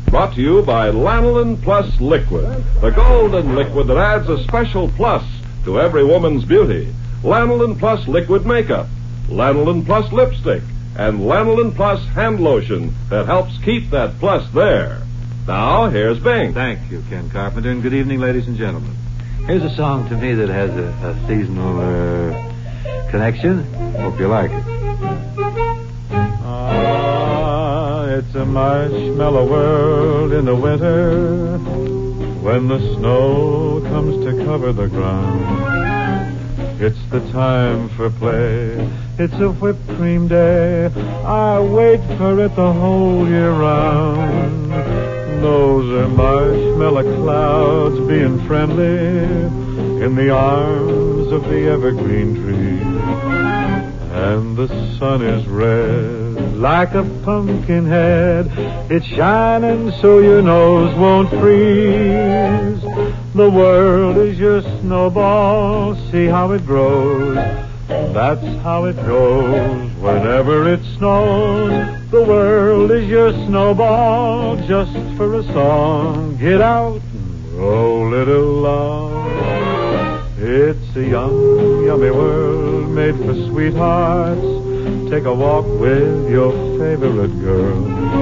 Brought to you by Lanolin Plus Liquid, the golden liquid that adds a special plus to every woman's beauty. Lanolin Plus Liquid Makeup, Lanolin Plus Lipstick, and Lanolin Plus Hand Lotion that helps keep that plus there. Now, here's Bing. Thank you, Ken Carpenter, and good evening, ladies and gentlemen. Here's a song to me that has a seasonal connection. Hope you like it. It's a marshmallow world in the winter when the snow comes to cover the ground. It's the time for play. It's a whipped cream day. I wait for it the whole year round. Those are marshmallow clouds being friendly in the arms of the evergreen tree. And the sun is red like a pumpkin head. It's shining so your nose won't freeze. The world is your snowball. See how it grows. That's how it goes whenever it snows. The world is your snowball just for a song. Get out and roll it along. It's a young, yummy world made for sweethearts. Take a walk with your favorite girl.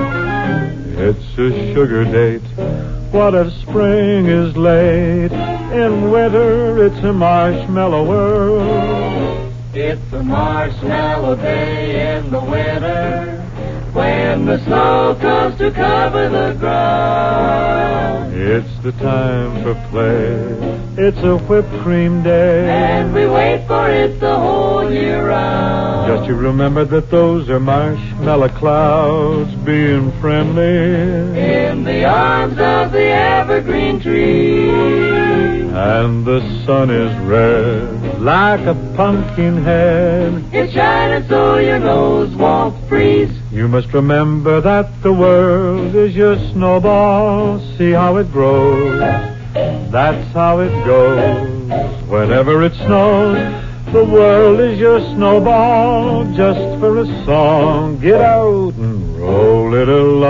It's a sugar date. What if spring is late? In winter, it's a marshmallow world. It's a marshmallow day in the winter when the snow comes to cover the ground. It's the time for play. It's a whipped cream day, and we wait for it the whole year round. Just you remember that those are marshmallow clouds being friendly in the arms of the evergreen tree. And the sun is red like a pumpkin head. It's shining so your nose won't freeze. You must remember that the world is your snowball. See how it grows. That's how it goes whenever it snows. The world is your snowball just for a song. Get out and roll it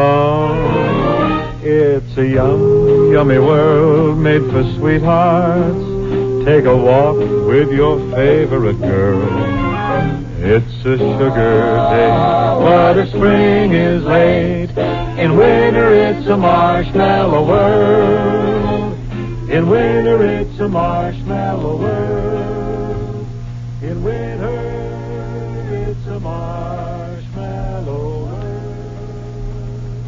along. It's a young, yummy world made for sweethearts. Take a walk with your favorite girl. It's a sugar day, but if spring is late. In winter it's a marshmallow world. In winter it's a marshmallow world. In winter it's a marshmallow world.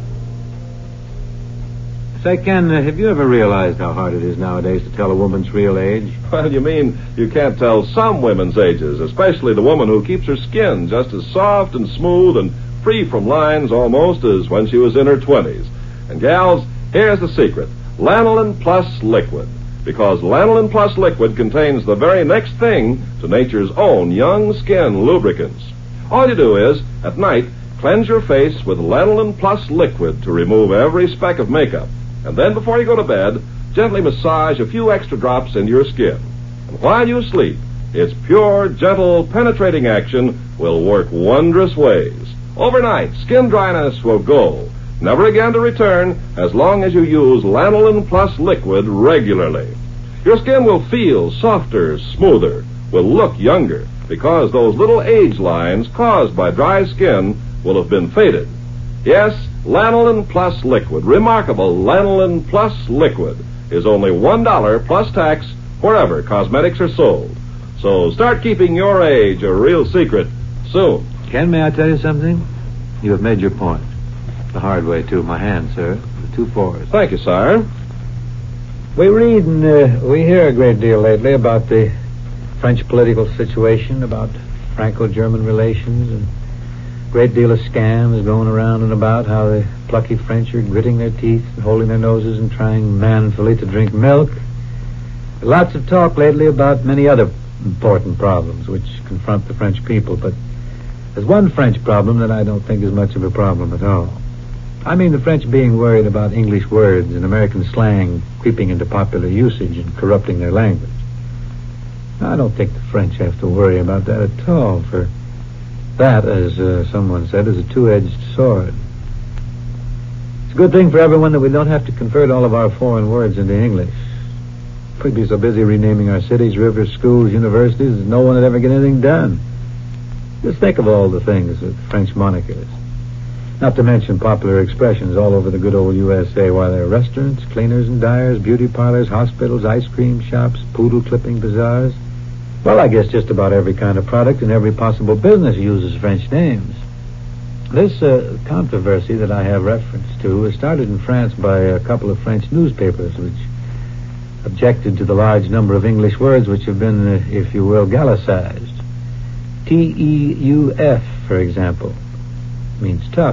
Say, Ken, have you ever realized how hard it is nowadays to tell a woman's real age? Well, you mean you can't tell some women's ages, especially the woman who keeps her skin just as soft and smooth and free from lines almost as when she was in her 20s. And gals, here's the secret. Lanolin Plus Liquid. Because Lanolin Plus Liquid contains the very next thing to nature's own young skin lubricants. All you do is, at night, cleanse your face with Lanolin Plus Liquid to remove every speck of makeup. And then before you go to bed, gently massage a few extra drops into your skin. And while you sleep, its pure, gentle, penetrating action will work wondrous ways. Overnight, skin dryness will go, never again to return as long as you use Lanolin Plus Liquid regularly. Your skin will feel softer, smoother, will look younger, because those little age lines caused by dry skin will have been faded. Yes, Lanolin Plus Liquid, remarkable Lanolin Plus Liquid, is only $1 plus tax wherever cosmetics are sold. So start keeping your age a real secret soon. Ken, may I tell you something? You have made your point. The hard way, too. My hand, sir. The 2 4s. Thank you, sire. We read and we hear a great deal lately about the French political situation, about Franco-German relations, and a great deal of scams going around and about how the plucky French are gritting their teeth and holding their noses and trying manfully to drink milk. Lots of talk lately about many other important problems which confront the French people, but there's one French problem that I don't think is much of a problem at all. I mean the French being worried about English words and American slang creeping into popular usage and corrupting their language. I don't think the French have to worry about that at all, for that, as someone said, is a two-edged sword. It's a good thing for everyone that we don't have to convert all of our foreign words into English. We'd be so busy renaming our cities, rivers, schools, universities, that no one would ever get anything done. Just think of all the things with French monikers. Not to mention popular expressions all over the good old USA, while there are restaurants, cleaners and dyers, beauty parlors, hospitals, ice cream shops, poodle clipping bazaars. Well, I guess just about every kind of product and every possible business uses French names. This controversy that I have reference to was started in France by a couple of French newspapers which objected to the large number of English words which have been, if you will, Gallicized. T-E-U-F, for example, means tough.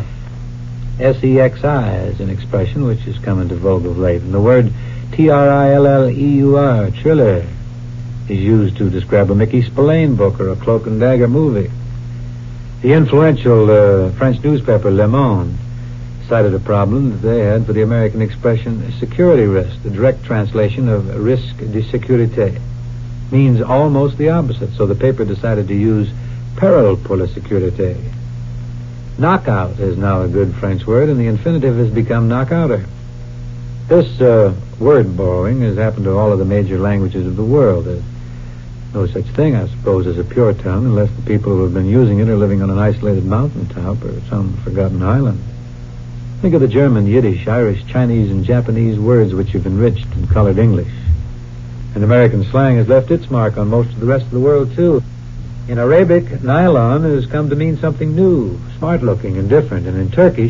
S-E-X-I is an expression which has come into vogue of late. And the word T-R-I-L-L-E-U-R, Triller, is used to describe a Mickey Spillane book or a Cloak and Dagger movie. The influential French newspaper Le Monde cited a problem that they had for the American expression security risk. The direct translation of risque de sécurité means almost the opposite, so the paper decided to use peril pour la sécurité. Knockout is now a good French word, and the infinitive has become knockouter. This word borrowing has happened to all of the major languages of the world. There's no such thing, I suppose, as a pure tongue, unless the people who have been using it are living on an isolated mountaintop or some forgotten island. Think of the German, Yiddish, Irish, Chinese, and Japanese words which have enriched and colored English. And American slang has left its mark on most of the rest of the world, too. In Arabic, nylon has come to mean something new, smart-looking and different. And in Turkish,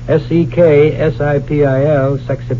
S-E-K-S-I-P-I-L,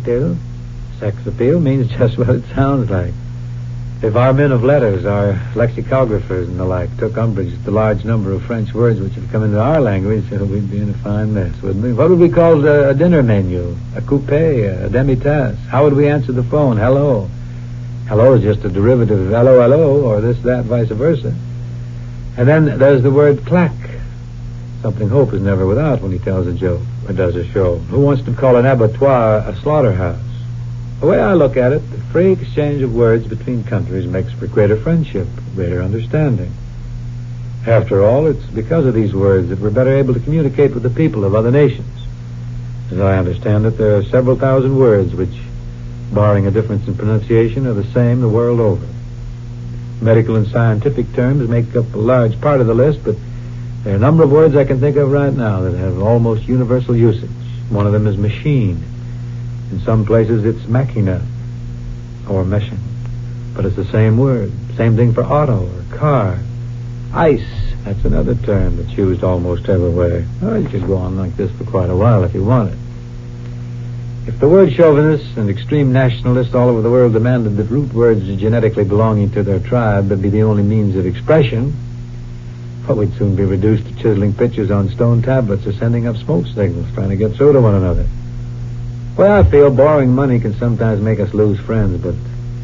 sex appeal means just what it sounds like. If our men of letters, our lexicographers and the like, took umbrage at the large number of French words which have come into our language, we'd be in a fine mess, wouldn't we? What would we call a dinner menu? A coupé, a demi-tasse? How would we answer the phone? Hello. Hello is just a derivative of hello, hello, or this, that, vice versa. And then there's the word claque. Something Hope is never without when he tells a joke or does a show. Who wants to call an abattoir a slaughterhouse? The way I look at it, the free exchange of words between countries makes for greater friendship, greater understanding. After all, it's because of these words that we're better able to communicate with the people of other nations. As I understand it, there are several thousand words which, barring a difference in pronunciation, are the same the world over. Medical and scientific terms make up a large part of the list, but there are a number of words I can think of right now that have almost universal usage. One of them is machine. In some places it's machina or machine, but it's the same word. Same thing for auto or car. Ice, that's another term that's used almost everywhere. Well, you could go on like this for quite a while if you wanted. If the word chauvinists and extreme nationalists all over the world demanded that root words genetically belonging to their tribe would be the only means of expression, well, we'd soon be reduced to chiseling pictures on stone tablets or sending up smoke signals trying to get through to one another. Well, I feel borrowing money can sometimes make us lose friends, but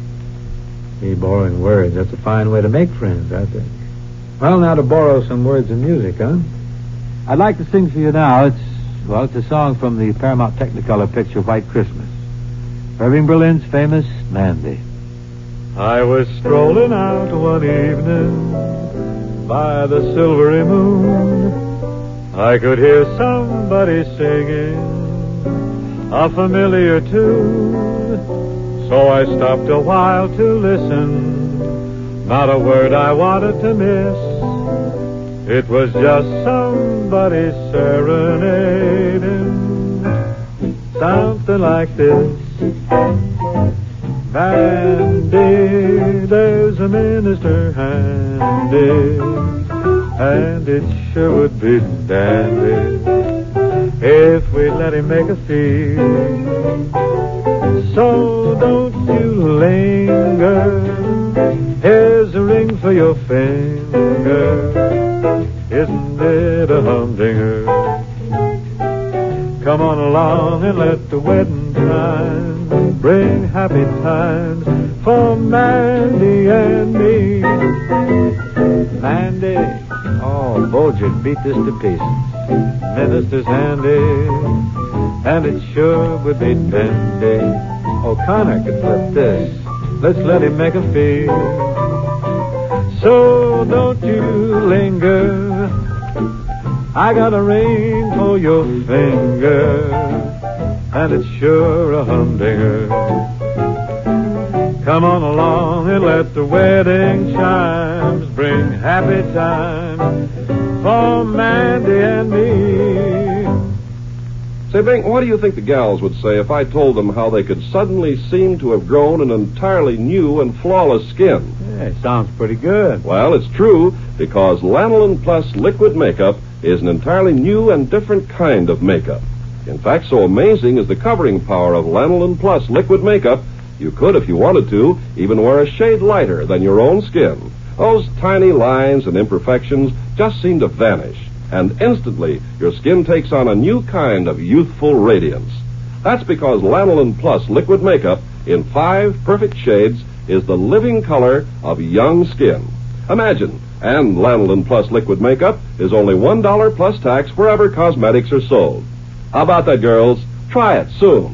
borrowing words, that's a fine way to make friends, I think. Well, now to borrow some words in music, huh? I'd like to sing for you now. It's a song from the Paramount Technicolor picture White Christmas. Irving Berlin's famous Mandy. I was strolling out one evening by the silvery moon. I could hear somebody singing a familiar tune. So I stopped a while to listen. Not a word I wanted to miss. It was just somebody serenading. Something like this. Mandy, there's a minister handy, and it sure would be dandy if we let him make a fee. So don't you linger. Here's a ring for your finger. Isn't it a humdinger? Come on along and let the wedding time bring happy times for Mandy and me. Mandy, oh, Bojan beat this to pieces. Minister's handy, and it sure would be dandy. O'Connor could flip this. Let's let him make a fee. So don't you linger. I got a ring for your finger, and it's sure a humdinger. Come on along and let the wedding chimes bring happy times for Mandy and me. Say, Bing, what do you think the gals would say if I told them how they could suddenly seem to have grown an entirely new and flawless skin? Yeah, it sounds pretty good. Well, it's true, because Lanolin Plus liquid makeup is an entirely new and different kind of makeup. In fact, so amazing is the covering power of Lanolin Plus liquid makeup, you could, if you wanted to, even wear a shade lighter than your own skin. Those tiny lines and imperfections just seem to vanish, and instantly your skin takes on a new kind of youthful radiance. That's because Lanolin Plus liquid makeup in 5 perfect shades is the living color of young skin. Imagine, and Lanolin Plus liquid makeup is only $1 plus tax wherever cosmetics are sold. How about that, girls? Try it soon.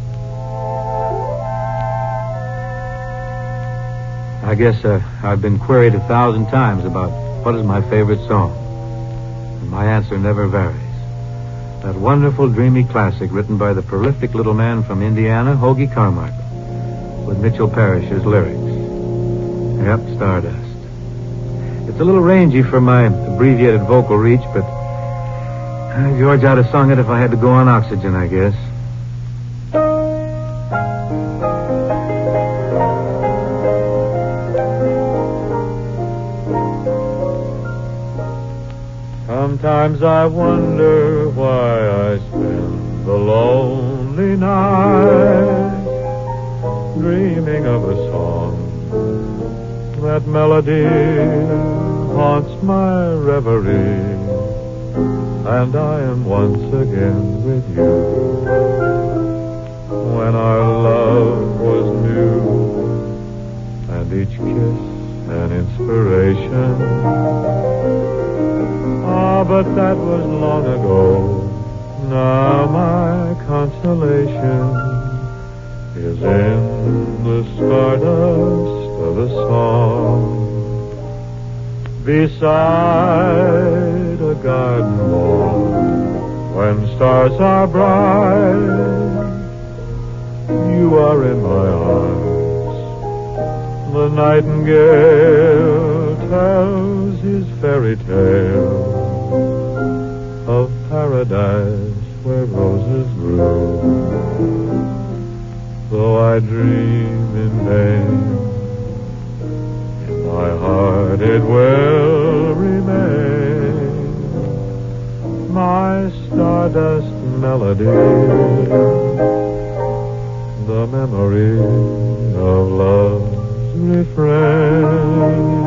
I guess I've been queried 1,000 times about what is my favorite song. And my answer never varies. That wonderful, dreamy classic written by the prolific little man from Indiana, Hoagy Carmichael, with Mitchell Parish's lyrics. Yep, Stardust. It's a little rangy for my abbreviated vocal reach, but George, I'd have sung it if I had to go on oxygen, I guess. Sometimes I wonder why I spend the lonely night dreaming of a song. That melody haunts my reverie, and I am once again with you. When our love was new, and each kiss an inspiration. Ah, but that was long ago. Now my consolation is in the stardust of a song. Beside a garden wall, when stars are bright, you are in my arms. The nightingale tells his fairy tale of paradise where roses grew. Though I dream in vain, in my heart it will remain my stardust melody, the memory of love's refrain.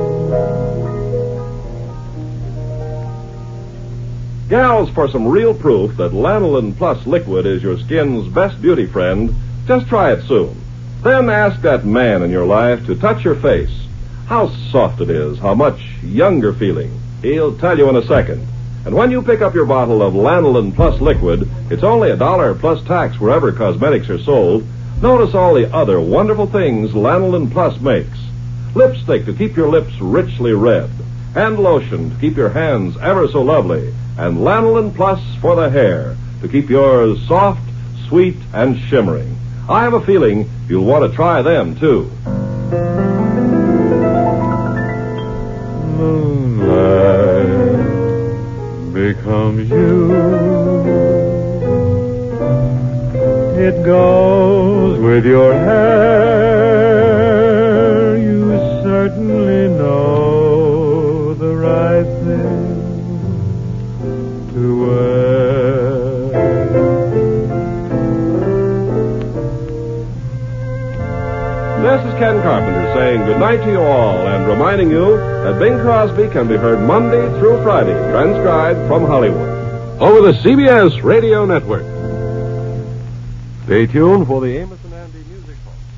Gals, for some real proof that Lanolin Plus liquid is your skin's best beauty friend, just try it soon. Then ask that man in your life to touch your face. How soft it is, how much younger feeling. He'll tell you in a second. And when you pick up your bottle of Lanolin Plus liquid, it's only $1 plus tax wherever cosmetics are sold. Notice all the other wonderful things Lanolin Plus makes. Lipstick to keep your lips richly red. Hand lotion to keep your hands ever so lovely. And Lanolin Plus for the hair to keep yours soft, sweet, and shimmering. I have a feeling you'll want to try them, too. Moonlight becomes you. It goes with your hair. You certainly know the right thing to wear. This is Ken Carpenter saying goodnight to you all and reminding you that Bing Crosby can be heard Monday through Friday, transcribed from Hollywood, over the CBS Radio Network. Stay tuned for the Amos and Andy Music Hall.